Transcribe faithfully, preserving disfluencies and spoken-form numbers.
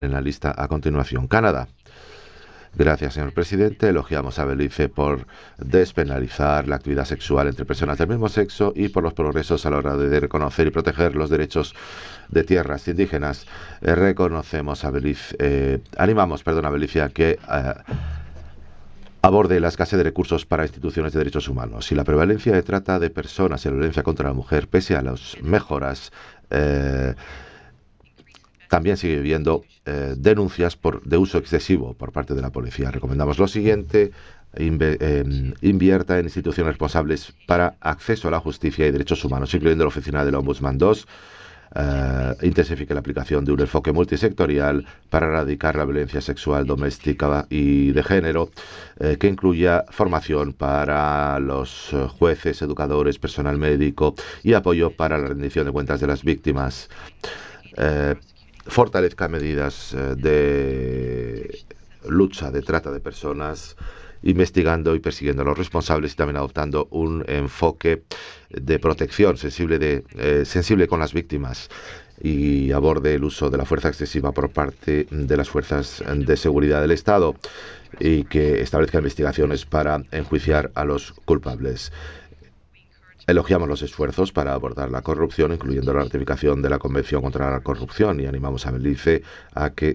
En la lista a continuación, Canadá. Gracias, señor presidente. Elogiamos a Belice por despenalizar la actividad sexual entre personas del mismo sexo y por los progresos a la hora de reconocer y proteger los derechos de tierras indígenas. Eh, reconocemos a Belice, eh, animamos, perdón, a Belice a que eh, aborde la escasez de recursos para instituciones de derechos humanos y la prevalencia de trata de personas y la violencia contra la mujer, pese a las mejoras. Eh, También sigue habiendo eh, denuncias por, de uso excesivo por parte de la policía. Recomendamos lo siguiente: inve, eh, invierta en instituciones responsables para acceso a la justicia y derechos humanos, incluyendo la Oficina del Ombudsman dos. Uh, intensifique la aplicación de un enfoque multisectorial para erradicar la violencia sexual doméstica y de género, eh, que incluya formación para los uh, jueces, educadores, personal médico y apoyo para la rendición de cuentas de las víctimas. Eh, fortalezca medidas eh, de lucha de trata de personas, investigando y persiguiendo a los responsables y también adoptando un enfoque de protección sensible, de, eh, sensible con las víctimas, y aborde el uso de la fuerza excesiva por parte de las fuerzas de seguridad del Estado y que establezca investigaciones para enjuiciar a los culpables. Elogiamos los esfuerzos para abordar la corrupción, incluyendo la ratificación de la Convención contra la Corrupción, y animamos a Belice a que